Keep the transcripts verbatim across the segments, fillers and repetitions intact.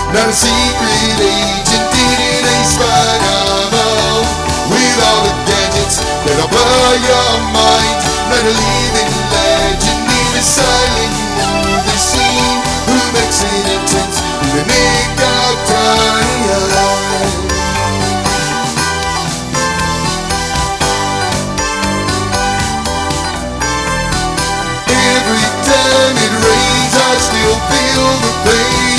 Not a secret agent, did a spy novel with all the gadgets that'll blow your mind. Not a living legend in a silent movie scene who makes it intense in the nick of time. Every time it rains, I still feel the pain.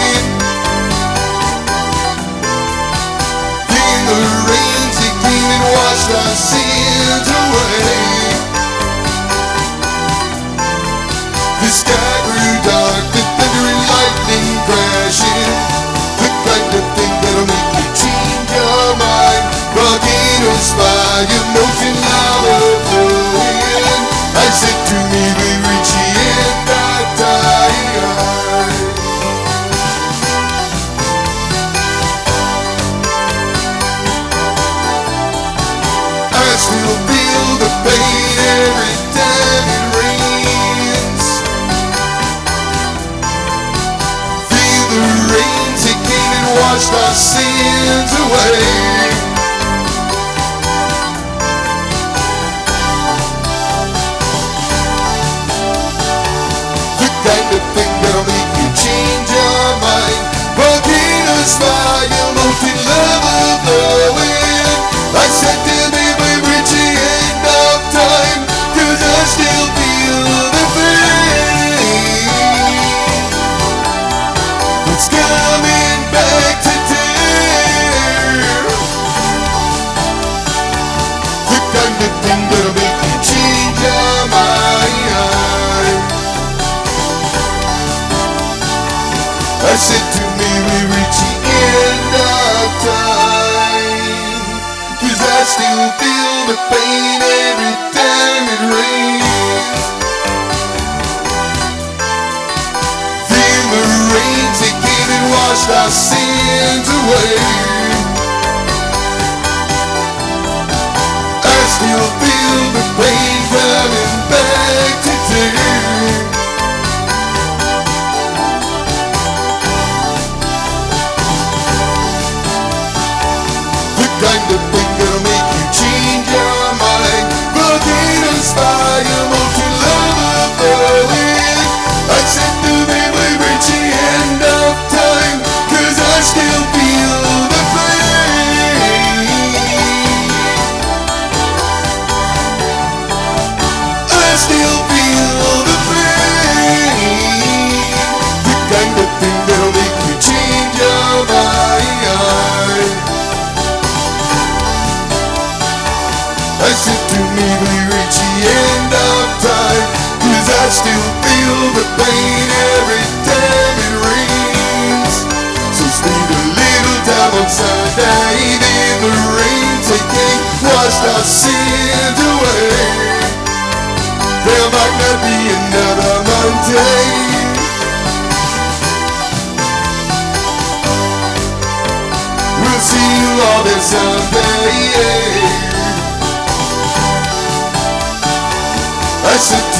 The rains that came and washed our sins away. The sky grew dark, the thunder and lightning crashing. The kind of thing that'll make you change your mind. Volcanoes fire, molten lava flowing. I said to me, we reach the end of time. I still feel the pain every time it rains. Feel the rains that came and washed our sins away. The kind of thing that'll make you change your mind. Volcanoes fire, molten lava flowing. I said to me, still feel the pain. It's coming back to tear. The kind of thing that'll make you change your mind. I said to me, we reach the end of time. 'Cause I still feel the pain every time it rains. Rains that came and washed our sins away. I still feel the pain coming back today. The kind of thing that'll make you change your mind. Volcanoes fire, molten lava flowing. I said to me, the end of time, 'cause I still feel the pain. I still feel the pain. The kind of thing that'll make you change your mind. I said to me, we reach the end of time, 'cause I still feel the pain every time it rains. So spend a little time on Sunday in the rain, taking washed our sins away. There might not be another Monday. We'll see you all this Sunday. I said